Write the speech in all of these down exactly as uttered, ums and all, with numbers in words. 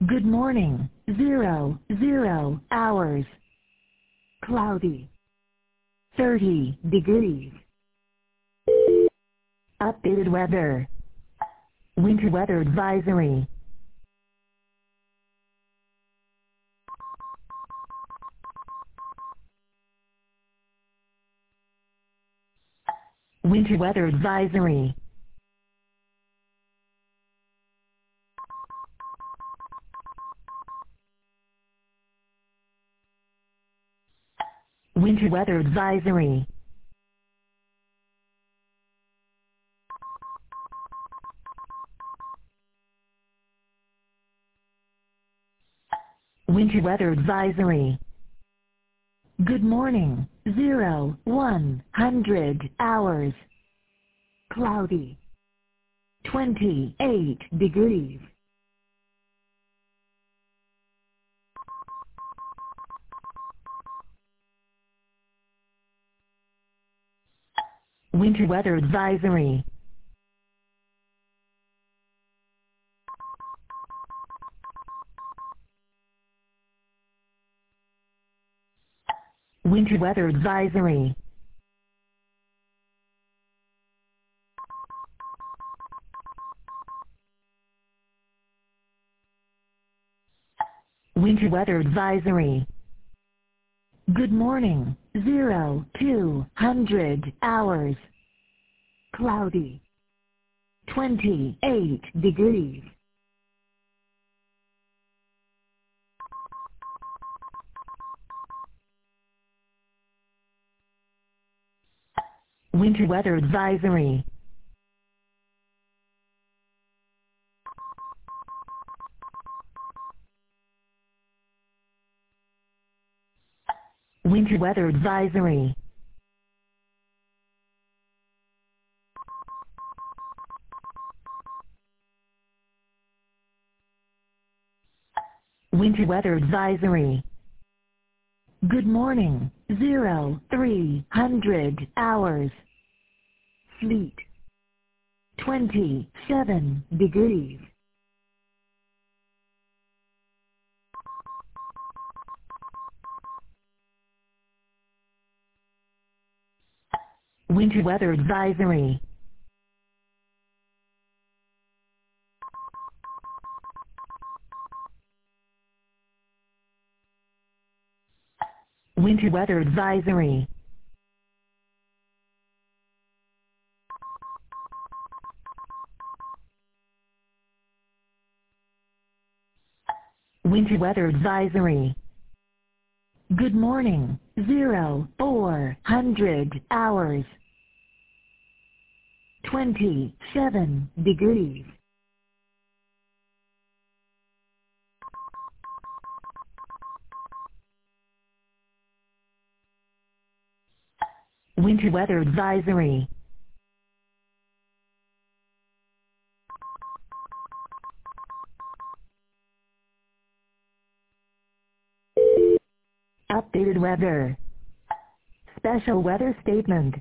Good morning, zero, zero, hours. Cloudy. thirty degrees. Updated weather. Winter weather advisory. Winter weather advisory. Winter weather advisory. Winter weather advisory. Good morning, zero, one hundred hours. Cloudy. twenty-eight degrees. Winter weather advisory. Winter weather advisory. Winter weather advisory. Good morning, zero, two hundred hours. Cloudy. twenty-eight degrees. Winter weather advisory. Winter weather advisory. Winter weather advisory. Good morning, zero, three hundred hours. Sleet. twenty-seven degrees. Winter weather advisory. Winter weather advisory. Winter weather advisory. Good morning, zero, four hundred hours. twenty-seven degrees. Winter weather advisory. Updated weather. Special weather statement.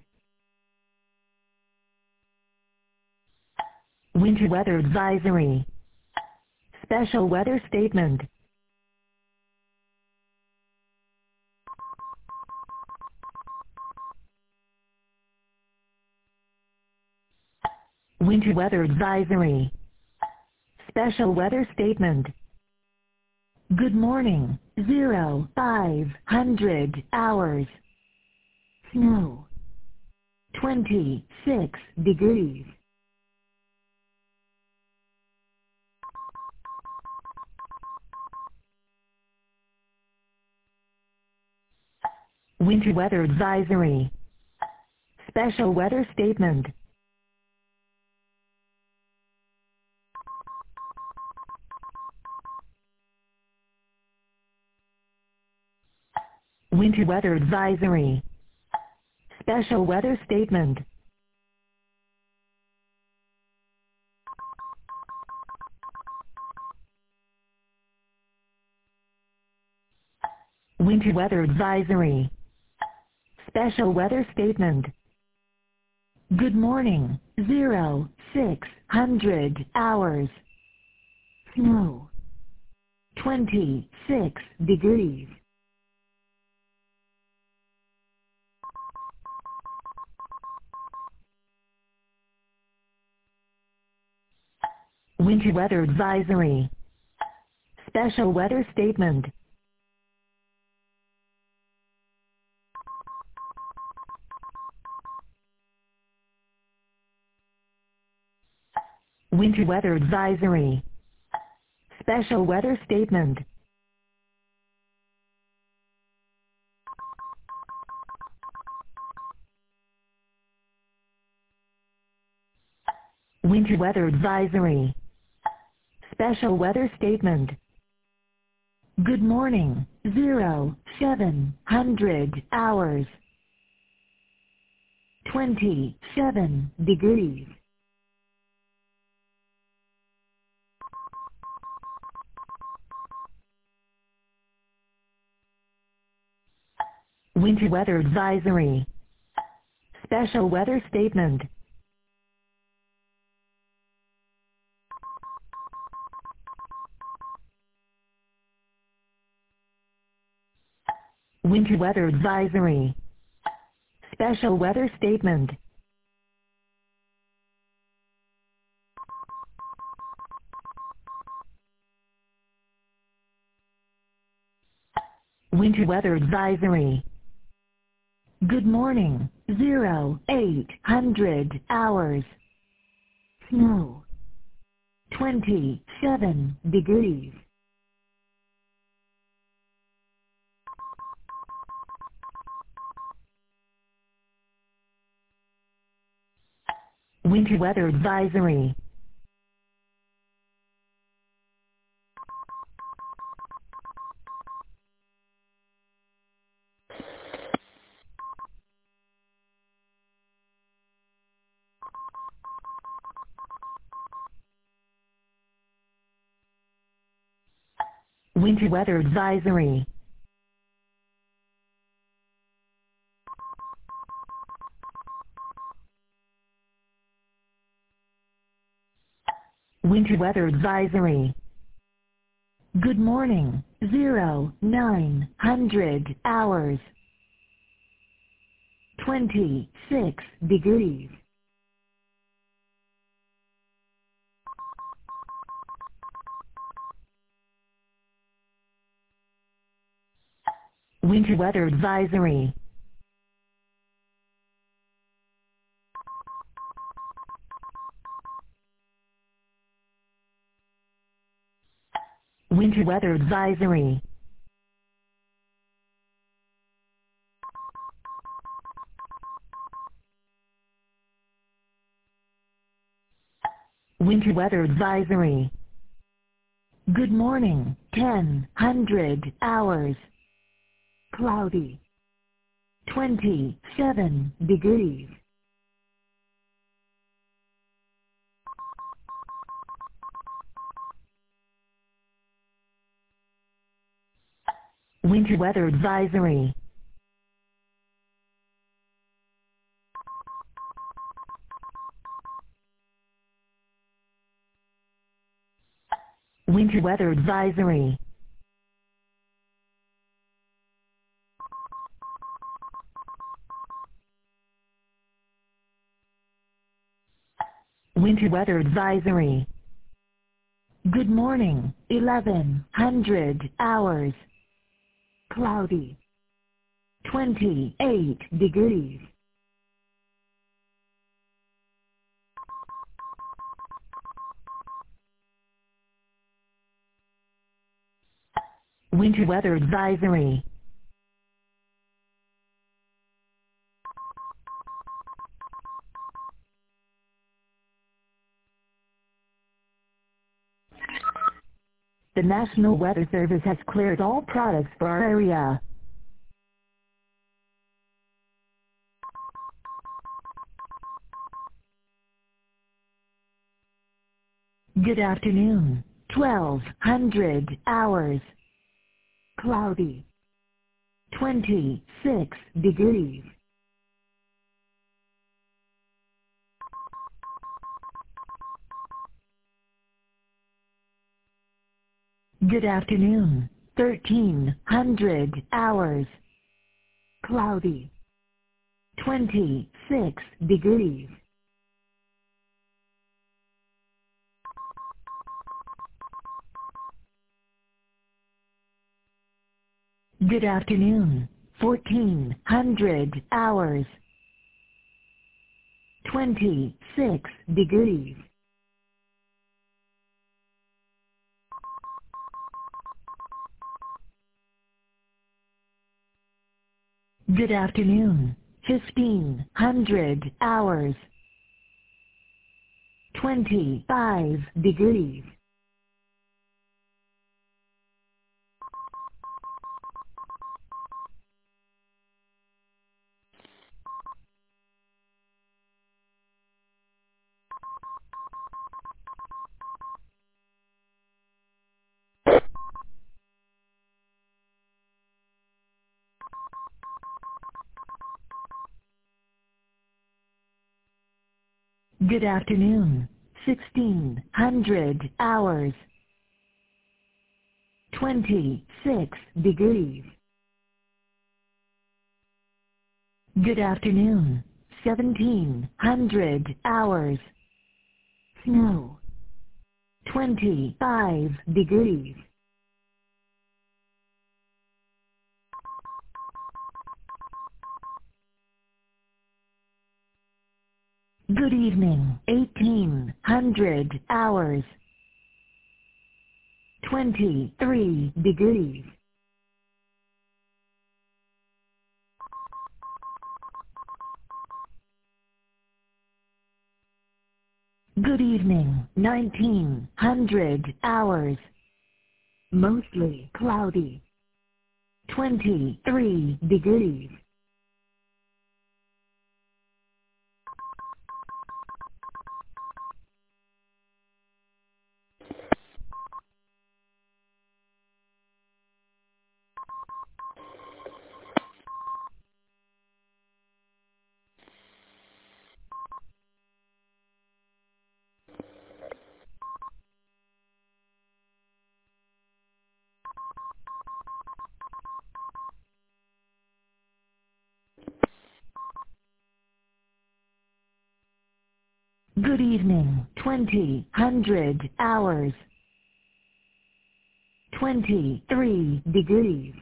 Winter weather advisory. Special weather statement. Winter weather advisory. Special weather statement. Good morning, zero, five hundred hours. Snow. twenty-six degrees. Winter weather advisory. Special weather statement. Winter weather advisory. Special weather statement. Winter weather advisory. Special weather statement. Good morning, zero, six hundred hours. Snow. twenty-six degrees. Winter weather advisory. Special weather statement. Winter weather advisory. Special weather statement. Winter weather advisory. Special weather statement. Good morning, zero, seven hundred hours. twenty-seven degrees. Winter weather advisory. Special weather statement. Winter weather advisory. Special weather statement. Winter weather advisory. Good morning, zero, eight hundred hours. Snow. twenty-seven degrees. Winter weather advisory. Winter weather advisory. Winter weather advisory. Good morning, zero, nine hundred hours. twenty-six degrees. Winter weather advisory. Winter weather advisory. Winter weather advisory. Good morning, ten hundred hours. Cloudy. twenty-seven degrees. Winter weather advisory. Winter weather advisory. Winter weather advisory. Good morning, eleven hundred hours. Cloudy. twenty-eight degrees. Winter weather advisory. The National Weather Service has cleared all products for our area. Good afternoon, twelve hundred hours. Cloudy. twenty-six degrees. Good afternoon. thirteen hundred hours. Cloudy. twenty-six degrees. Good afternoon. fourteen hundred hours. twenty-six degrees. Good afternoon. fifteen hundred hours. twenty-five degrees. Good afternoon. sixteen hundred hours. twenty-six degrees. Good afternoon. seventeen hundred hours. Snow. twenty-five degrees. Good evening. eighteen hundred hours. twenty-three degrees. Good evening. nineteen hundred hours. Mostly cloudy. twenty-three degrees. Good evening. twenty hundred hours. twenty-three degrees.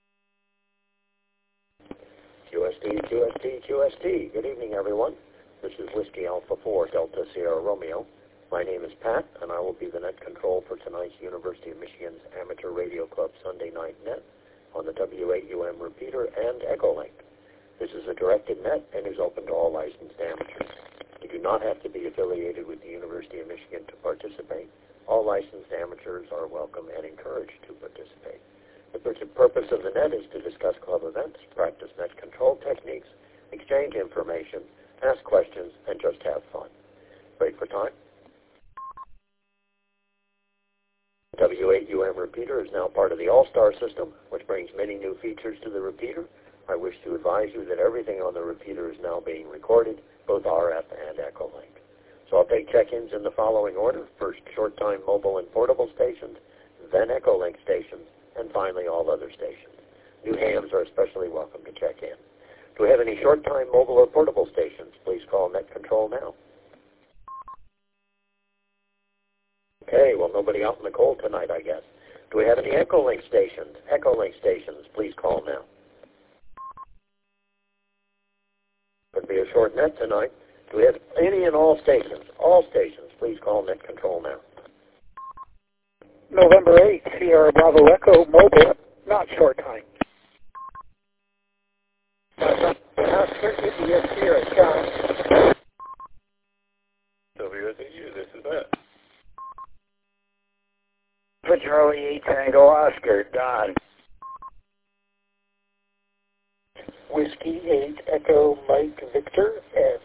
Q S T, Q S T, Q S T. Good evening, everyone. This is Whiskey Alpha four Delta Sierra Romeo. My name is Pat, and I will be the net control for tonight's University of Michigan's Amateur Radio Club Sunday Night Net on the W eight U M repeater and Echolink. This is a directed net and is open to all licensed amateurs. You do not have to be affiliated with the University of Michigan to participate. All licensed amateurs are welcome and encouraged to participate. The purpose of the net is to discuss club events, practice net control techniques, exchange information, ask questions, and just have fun. Wait for time. The W eight U M repeater is now part of the All-Star system, which brings many new features to the repeater. I wish to advise you that everything on the repeater is now being recorded, both R F and Echolink. So I'll take check-ins in the following order. First, short-time mobile and portable stations, then Echolink stations, and finally all other stations. New hams are especially welcome to check in. Do we have any short-time mobile or portable stations? Please call Net Control now. Okay, well, nobody out in the cold tonight, I guess. Do we have any Echolink stations? Echolink stations, please call now. Could be a short net tonight. Do we have any and all stations? All stations, please call Net Control now. November eighth, Sierra Bravo Echo, mobile, not short time. Oscar, India, Sierra, John. W S A U, this is Matt. For Charlie eight Tango Oscar, Don. Whiskey eight Echo Mike Victor, Ed.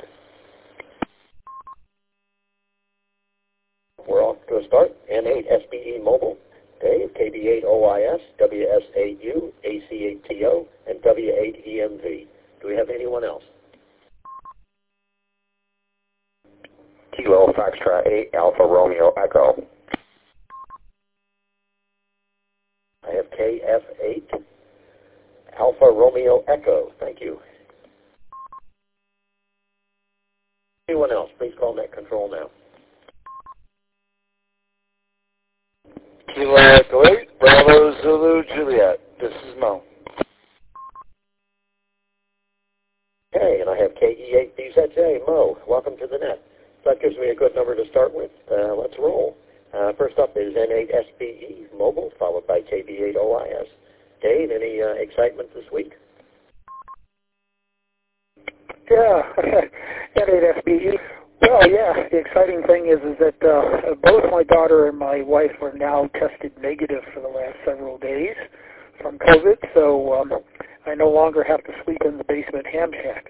We're off to a start. N eight S B E Mobile, Dave, K B eight O I S, W S A U, A C eight T O, and W eight E M V. Do we have anyone else? Kilo Foxtrot eight Alpha Romeo Echo. K F eight Alpha Romeo Echo. Thank you. Anyone else, please call net control now. Kilo Echo eight, Bravo Zulu Juliet. This is Mo. Okay, and I have K E eight B Z J. Mo, welcome to the net. So that gives me a good number to start with. Uh, let's roll. Uh, first up is N eight S B E Mobile, followed by K B eight O I S. Dave, any uh, excitement this week? Yeah, N eight S B E. Well, yeah, the exciting thing is is that uh, both my daughter and my wife are now tested negative for the last several days from COVID, so um, I no longer have to sleep in the basement ham shack.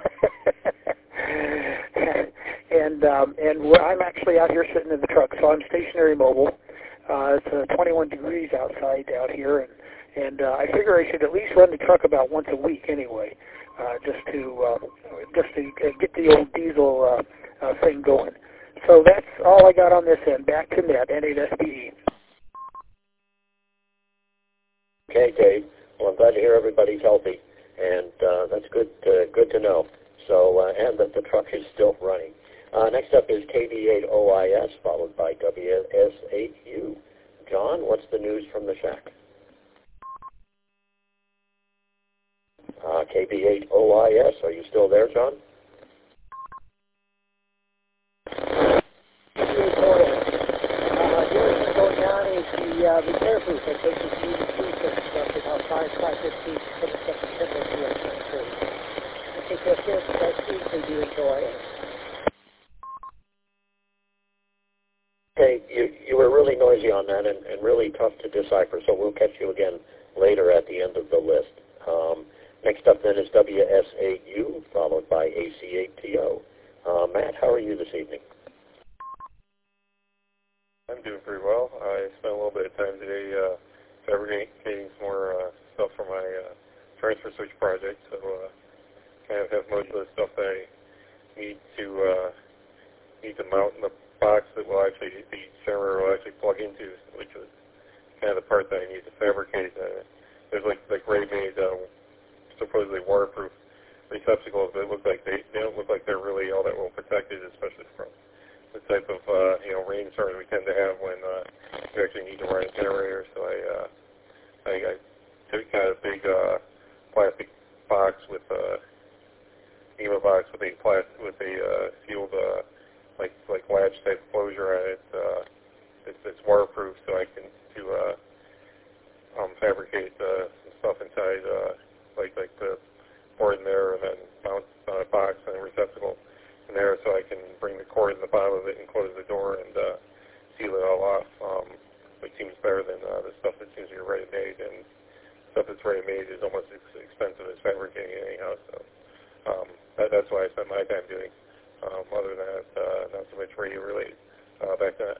and um, and we're, I'm actually out here sitting in the truck, so I'm stationary mobile. Uh, it's uh, twenty-one degrees outside out here, and and uh, I figure I should at least run the truck about once a week anyway, uh, just to uh, just to get the old diesel uh, uh, thing going. So that's all I got on this end. Back to net, N eight S B E. Okay, Dave. Well, I'm glad to hear everybody's healthy, and uh, that's good. Uh, good to know. So, uh, and that the truck is still running. Uh, next up is K B eight O I S, followed by W S eight U. John, what's the news from the shack? Uh, K B eight O I S, are you still there, John? Uh, the only thing going on is the uh, repair booth that takes us to the food service stuff about five, five fifteen, twenty-second September two thousand twenty-three. I think that's it. That's usually the K B eight O I S. Okay, you, you were really noisy on that and, and really tough to decipher, so we'll catch you again later at the end of the list. Um, next up then is W S eight U, followed by A C eight T O. Uh, Matt, how are you this evening? I'm doing pretty well. I spent a little bit of time today uh, fabricating some more uh, stuff for my uh, transfer switch project, so uh, kind of have most of the stuff that I need to uh, need to mount in the box that will actually the generator will actually plug into, which is kind of the part that I need to fabricate. Uh, there's like like ready-made, uh, supposedly waterproof receptacles that look like they, they don't look like they're really all that well protected, especially from the type of uh, you know rainstorms we tend to have when uh, we actually need to run a generator. So I uh, I, I took kind of a big uh, plastic box with a E M A box with a plastic with a uh, sealed uh, like like latch type closure on it. Uh, it's, it's waterproof, so I can to uh, um, fabricate uh, some stuff inside, uh, like like the board in there, and then mount uh, a box and a receptacle in there, so I can bring the cord in the bottom of it and close the door and uh, seal it all off. Um, which seems better than uh, the stuff that seems to be ready-made, and stuff that's ready-made is almost as expensive as fabricating it anyhow. So um, that, that's what I spend my time doing. Um, other than that, uh, not so much radio related. Uh, back to that.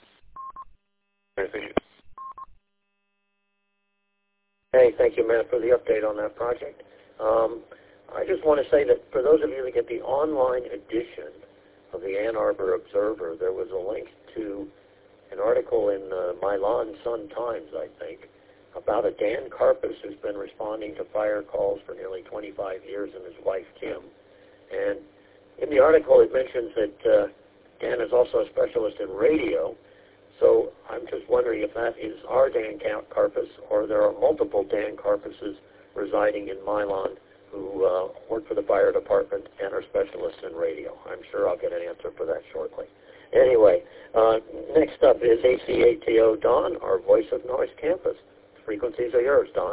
Hey, thank you, Matt, for the update on that project. Um, I just want to say that for those of you that get the online edition of the Ann Arbor Observer, there was a link to an article in uh, Milan Sun-Times, I think, about a Dan Karpus who's been responding to fire calls for nearly twenty-five years, and his wife, Kim. And in the article, it mentions that uh, Dan is also a specialist in radio. So I'm just wondering if that is our Dan Karpus, or there are multiple Dan Karpuses residing in Milan who uh, work for the fire department and are specialists in radio. I'm sure I'll get an answer for that shortly. Anyway, uh, next up is A C eight T O Don, our voice of Noise Campus. The frequencies are yours, Don.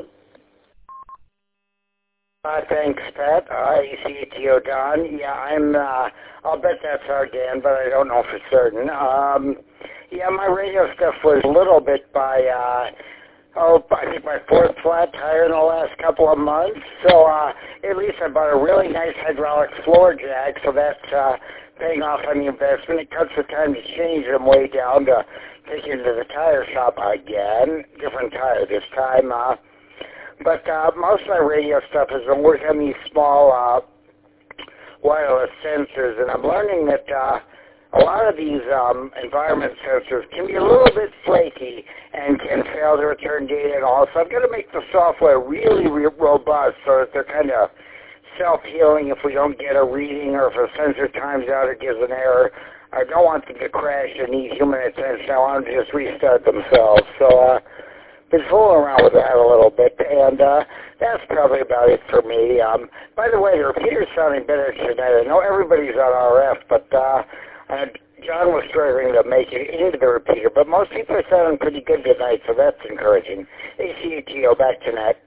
Uh, thanks, Pat. Uh, A C eight T O Don. Yeah, I'm, uh, I'll bet that's our Dan, but I don't know for certain. Um, yeah, my radio stuff was a little bit by, uh, oh, I think my fourth flat tire in the last couple of months. So uh, at least I bought a really nice hydraulic floor jack, so that's uh, paying off on the investment. It cuts the time to change them way down to take it to the tire shop again. Different tire this time. Uh, but uh, most of my radio stuff has been working on these small uh, wireless sensors, and I'm learning that uh, a lot of these um, environment sensors can be a little bit flaky and can fail to return data and all. So I've got to make the software really re- robust so that they're kind of self-healing if we don't get a reading or if a sensor times out or gives an error. I don't want them to crash and need human attention. I want them to just restart themselves. So uh, been fooling around with that a little bit, and uh, that's probably about it for me. Um, by the way, the repeater's sounding better tonight. I know everybody's on R F, but uh, uh, John was struggling to make it into the repeater, but most people are sounding pretty good tonight, so that's encouraging. A C U T O, back to net.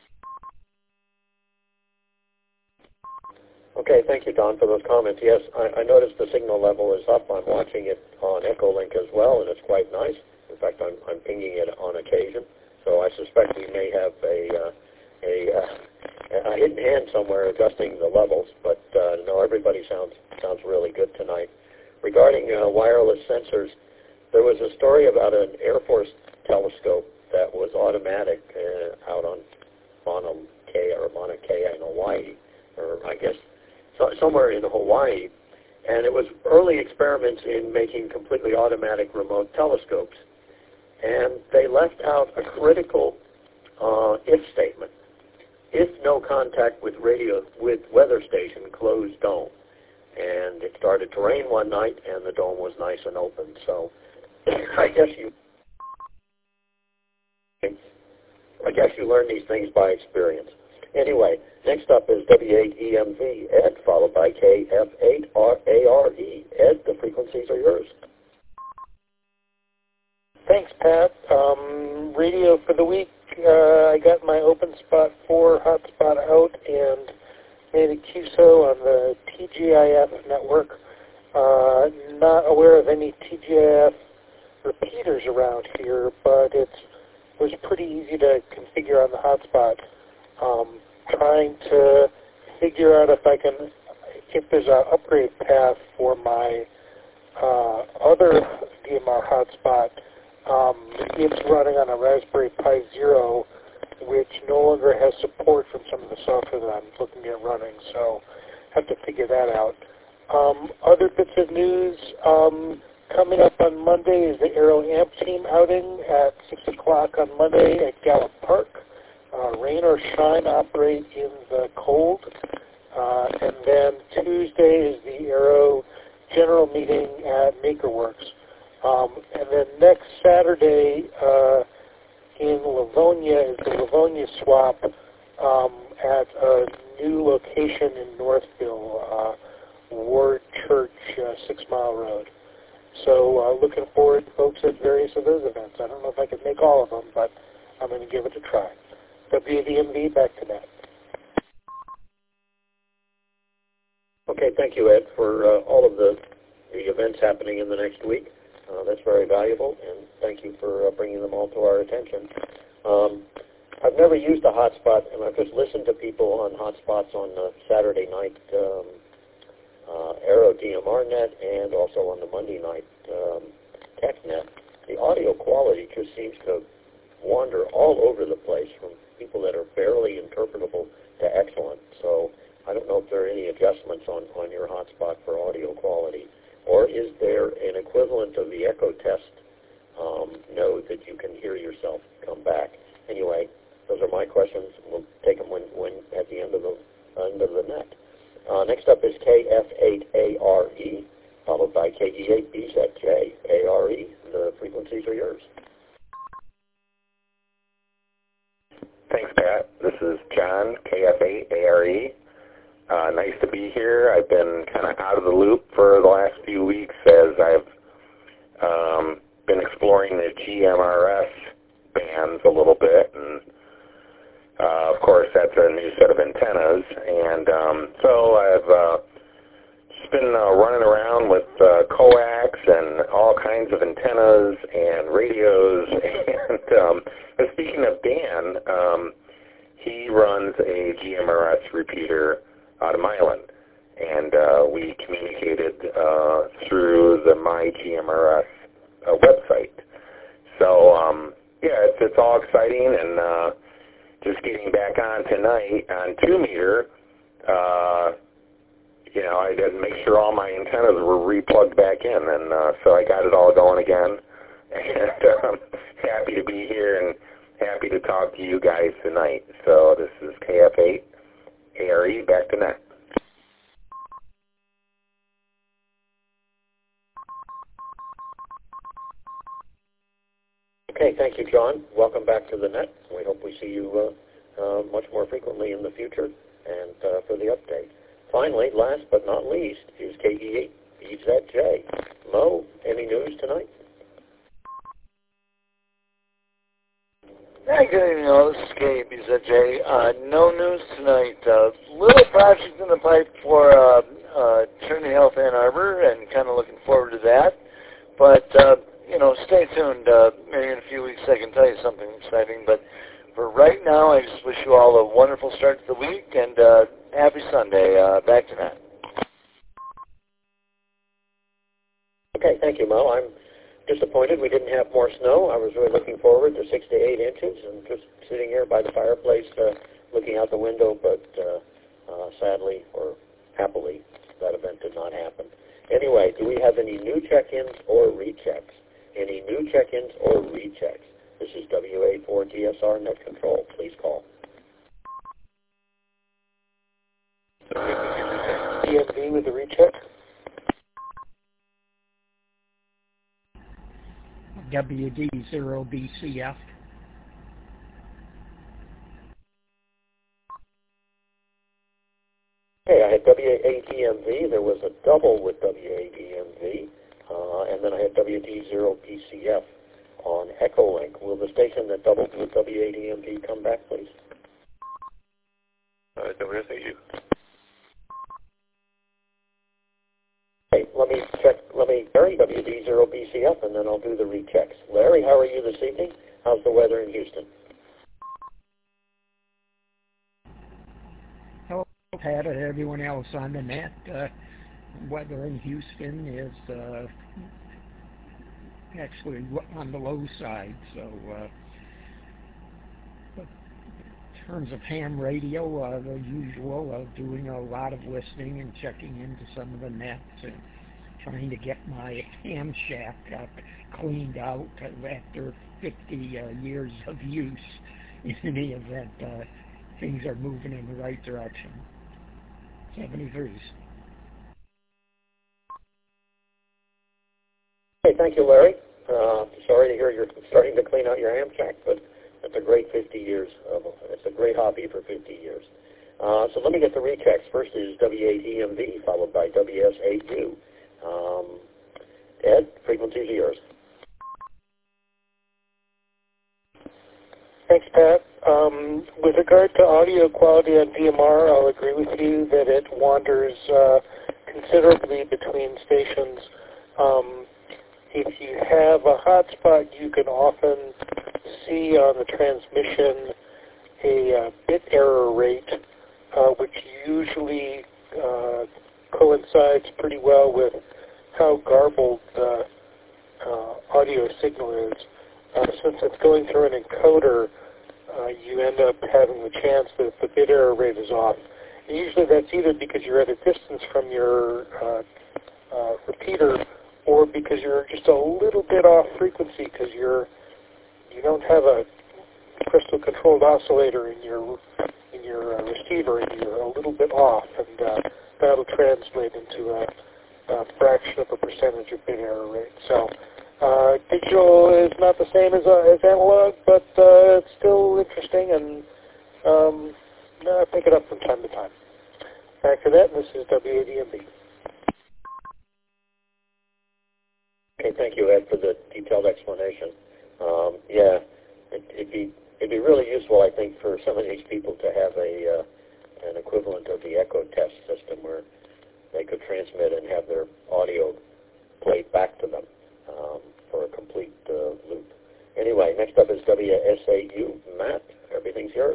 Okay, thank you, Don, for those comments. Yes, I, I noticed the signal level is up. I'm watching it on Echolink as well, and it's quite nice. In fact, I'm, I'm pinging it on occasion, so I suspect we may have a, uh, a, uh, a hidden hand somewhere adjusting the levels, but uh, no, everybody sounds sounds really good tonight. Regarding uh, wireless sensors, there was a story about an Air Force telescope that was automatic uh, out on Mauna Kea or Mauna Kea in Hawaii, or I guess so, somewhere in Hawaii, and it was early experiments in making completely automatic remote telescopes. And they left out a critical uh, if statement. If no contact with radio with weather station, close dome. And it started to rain one night, and the dome was nice and open. So I guess you I guess you learn these things by experience. Anyway, next up is W eight E M V, Ed, followed by K F eight A R E. Ed, the frequencies are yours. Thanks, Pat. Um, radio for the week, uh, I got my OpenSpot four hotspot out and made a Q S O on the T G I F network. Uh, not aware of any T G I F repeaters around here, but it was pretty easy to configure on the hotspot. Um, trying to figure out if I can, if there's an upgrade path for my uh, other D M R hotspot. Um, it's running on a Raspberry Pi Zero, which no longer has support from some of the software that I'm looking at running, so I have to figure that out. Um, other bits of news, um, coming up on Monday is the Aero Amp team outing at six o'clock on Monday at Gallup Park. Uh, rain or shine, operate in the cold. Uh, and then Tuesday is the Aero general meeting at MakerWorks. Um, and then next Saturday uh, in Livonia is the Livonia swap um, at a new location in Northville, uh, Ward Church, uh, Six Mile Road. So uh, looking forward, folks, at various of those events. I don't know if I can make all of them, but I'm going to give it a try. W A D M V, back to that. Okay, thank you, Ed, for uh, all of the, the events happening in the next week. Uh, that's very valuable, and thank you for uh, bringing them all to our attention. Um, I've never used a hotspot, and I've just listened to people on hotspots on uh, Saturday night um, uh, Aero D M R net and also on the Monday night um, TechNet. The audio quality just seems to wander all over the place, from people that are barely interpretable to excellent. So I don't know if there are any adjustments on, on your hotspot for audio quality. Or is there an equivalent of the echo test um, node that you can hear yourself come back? Anyway, those are my questions. We'll take them when, when at the end of the end of the net. Uh, next up is K F eight A R E, followed by K E eight B Z J A R E. The frequencies are yours. Thanks, Pat. This is John, K F eight A R E. Uh, nice to be here. I've been kind of out of the loop for the last few weeks as I've um, been exploring the G M R S bands a little bit, and uh, of course that's a new set of antennas. And um, so I've uh, just been uh, running around with uh, coax and all kinds of antennas and radios. And um, but speaking of Dan, um, he runs a G M R S repeater out of Milan, and uh, we communicated uh, through the My G M R S uh, website. So um, yeah, it's, it's all exciting, and uh, just getting back on tonight on two meter. Uh, you know, I did make sure all my antennas were re-plugged back in, and uh, so I got it all going again. And um, happy to be here and happy to talk to you guys tonight. So this is K F eight A R E, back to net. Okay, thank you, John. Welcome back to the net. We hope we see you uh, uh, much more frequently in the future and uh, for the update. Finally, last but not least, is K E eight B Z J. Mo, any news tonight? Hi, good evening, all. This is K E eight B Z J. Uh, no news tonight. Uh, little project in the pipe for uh, uh, Trinity Health Ann Arbor, and kind of looking forward to that. But, uh, you know, stay tuned. Uh, maybe in a few weeks I can tell you something exciting. But for right now, I just wish you all a wonderful start to the week, and uh, happy Sunday. Uh, back to that. Okay, thank you, Mo. I'm disappointed we didn't have more snow. I was really looking forward to six to eight inches, and just sitting here by the fireplace uh, looking out the window, but uh, uh, sadly or happily, that event did not happen. Anyway, do we have any new check-ins or rechecks? Any new check-ins or rechecks? This is W A four T S R Net Control. Please call. D M V with the recheck. W D zero B C F. Okay, I had W A D M V. There was a double with W A D M V, uh, and then I had W D zero B C F on Echolink. Will the station that doubled with W A D M V come back, please? Uh, W S A U. Okay, let me check, let me, Larry, W D zero B C F, and then I'll do the rechecks. Larry, how are you this evening? How's the weather in Houston? Hello, Pat, and everyone else on the net. Uh, weather in Houston is uh, actually on the low side, so uh, but in terms of ham radio, uh, the usual, uh, doing a lot of listening and checking into some of the nets and trying to get my ham shack uh, cleaned out after fifty uh, years of use. In any event, uh, things are moving in the right direction. seventy-threes. Okay, thank you, Larry. Uh, sorry to hear you're starting to clean out your ham shack, but it's a great fifty years. Of, it's a great hobby for fifty years. Uh, so let me get the rechecks. First is W A D M V, followed by W S A U. Um, Ed, frequencies are yours. Thanks, Pat. Um, with regard to audio quality on D M R, I'll agree with you that it wanders uh, considerably between stations. Um, if you have a hotspot, you can often see on the transmission a uh, bit error rate, uh, which usually uh, coincides pretty well with how garbled the uh, audio signal is. Uh, since it's going through an encoder, uh, you end up having the chance that the bit error rate is off. And usually that's either because you're at a distance from your uh, uh, repeater, or because you're just a little bit off frequency because you're you don't have a crystal controlled oscillator in your in your uh, receiver, and you're a little bit off, and uh, that'll translate into a, a fraction of a percentage of bit error rate. So uh, digital is not the same as uh, as analog, but uh, it's still interesting, and um, I pick it up from time to time. Back to that, and this is W A D M V. Okay, thank you, Ed, for the detailed explanation. Um, yeah, it, it'd be it'd be really useful, I think, for some of these people to have a uh, an equivalent of the Echo Test system where they could transmit and have their audio played back to them um, for a complete uh, loop. Anyway, next up is W S A U. Matt, everything's yours.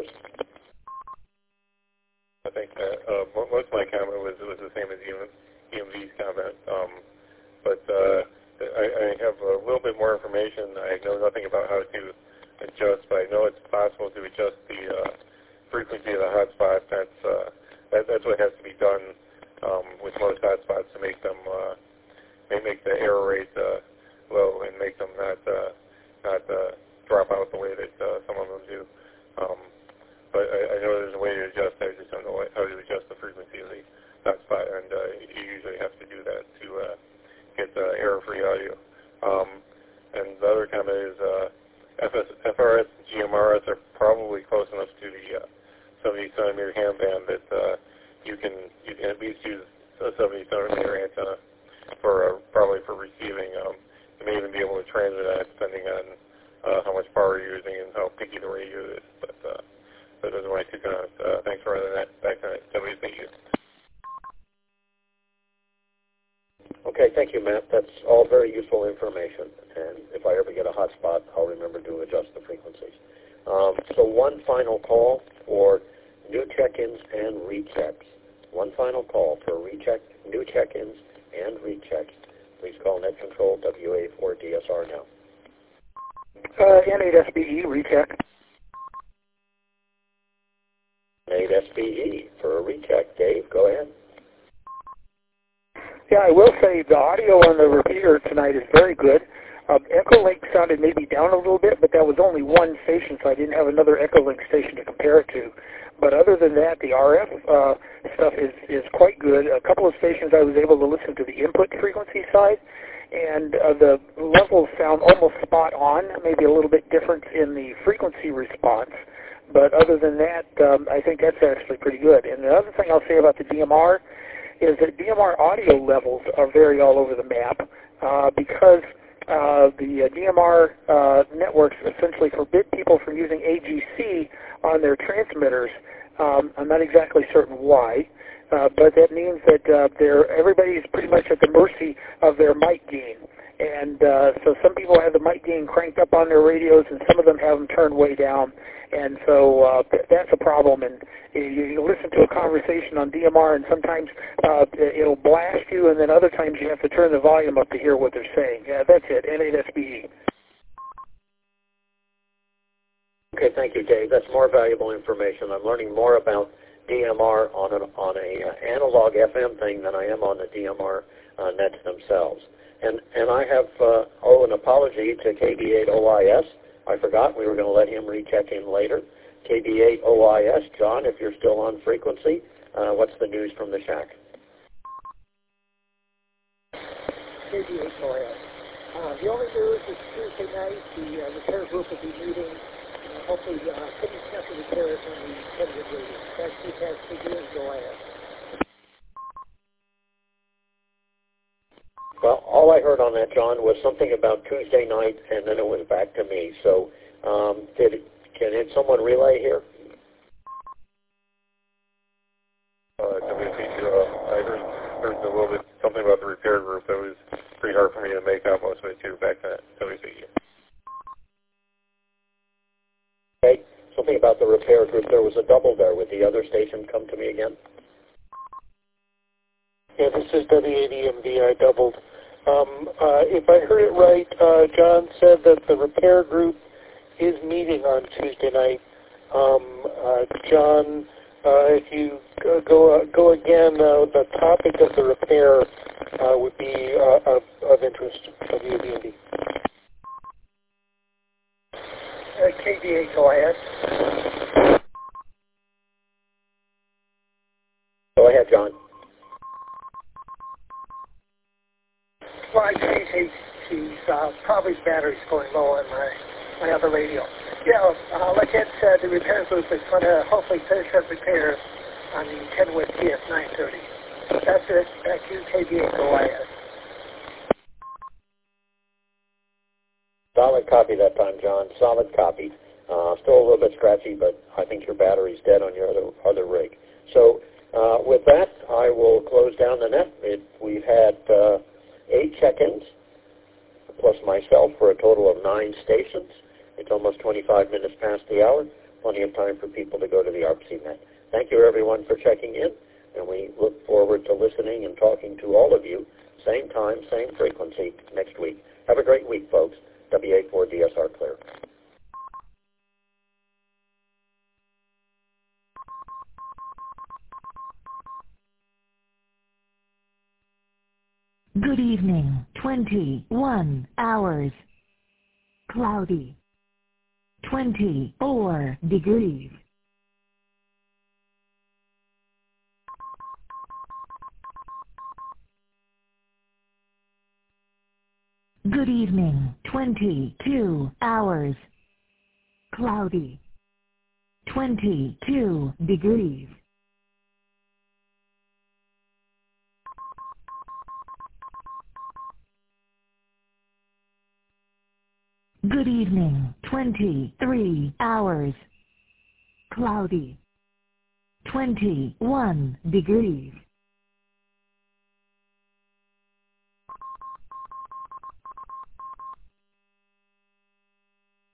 I think that uh, most of my comment was was the same as E M V's comment, um, but uh, I, I have a little bit more information. I know nothing about how to adjust, but I know it's possible to adjust the uh, frequency of the hotspot. That's uh, that, that's what has to be done um, with most hotspots to make them uh, make, make the error rate uh, low and make them not uh, not uh, drop out the way that uh, some of them do. Um, but I, I know there's a way to adjust. I just don't know how to adjust the frequency of the hotspot, and uh, you usually have to do that to uh, get uh, error-free audio. Um, and the other comment is uh, F S, F R S and G M R S are probably close enough to the uh, seventy centimeter ham band that uh, you can you can at least use a seventy centimeter antenna for uh, probably for receiving. Um, you may even be able to transmit on it depending on uh, how much power you're using and how picky the radio is. But uh, those are my two comments. Uh, thanks for running that back to W C U. Okay, thank you, Matt. That's all very useful information. And if I ever get a hotspot, I'll remember to adjust the frequencies. Um, so one final call for new check-ins and rechecks. One final call for recheck, new check-ins and rechecks. Please call Net Control W A four D S R now. Uh, N eight S B E, recheck. N eight S B E for a recheck. Dave, go ahead. Yeah, I will say the audio on the repeater tonight is very good. Um, Echolink sounded maybe down a little bit, but that was only one station, so I didn't have another Echolink station to compare it to. But other than that, the R F uh, stuff is, is quite good. A couple of stations I was able to listen to the input frequency side, and uh, the levels sound almost spot on, maybe a little bit different in the frequency response. But other than that, um, I think that's actually pretty good. And the other thing I'll say about the D M R is that D M R audio levels are very all over the map uh, because uh, the uh, D M R uh, networks essentially forbid people from using A G C on their transmitters. Um, I'm not exactly certain why, uh, but that means that uh, they're, everybody's pretty much at the mercy of their mic gain. And uh, so some people have the mic gain cranked up on their radios, and some of them have them turned way down. And so uh, that's a problem. And you, you listen to a conversation on D M R, and sometimes uh, it'll blast you, and then other times you have to turn the volume up to hear what they're saying. Yeah, that's it, N eight S B E. Okay, thank you, Dave. That's more valuable information. I'm learning more about D M R on an on a uh, analog F M thing than I am on the D M R uh, nets themselves. And and I have uh, oh an apology to K B eight O I S. I forgot we were going to let him recheck in later. K B eight O I S, John, if you're still on frequency, uh, what's the news from the shack? K B eight O I S. Uh, the only news is Tuesday night the uh, repair group will be meeting. Uh, hopefully, uh, finish up the repairs on the Kenwood radio. That's K B eight O I S. Well, all I heard on that, John, was something about Tuesday night, and then it was back to me. So, um, did can it, someone relay here? Uh, W C U, uh, I heard, heard a little bit something about the repair group that was pretty hard for me to make out most of it too. Back to W C U. Okay, something about the repair group. There was a double there. Would the other station come to me again? Yeah, this is W A D M V. I doubled. Um, uh, if I heard it right, uh, John said that the repair group is meeting on Tuesday night. Um, uh, John, uh, if you go go, uh, go again, uh, the topic of the repair uh, would be uh, of, of interest. W A D M V. Uh, K B eight O I S. Go ahead, John. Well, I changed H Ts. Uh, probably the battery's going low on my, my other radio. Yeah, uh, like Ed said, the repair group is going to hopefully finish up repairs on the Kenwood T S nine thirty. That's it. Back to K B eight O I S. Solid copy that time, John. Solid copy. Uh, still a little bit scratchy, but I think your battery's dead on your other, other rig. So uh, with that, I will close down the net. It, we've had uh, eight check-ins, plus myself, for a total of nine stations. It's almost twenty-five minutes past the hour. Plenty of time for people to go to the A R P C net. Thank you, everyone, for checking in, and we look forward to listening and talking to all of you, same time, same frequency, next week. Have a great week, folks. W A four D S R clear. Good evening, twenty-one hours. Cloudy. twenty-four degrees. Good evening, twenty-two hours. Cloudy. twenty-two degrees. Good evening, twenty-three hours. Cloudy. twenty-one degrees.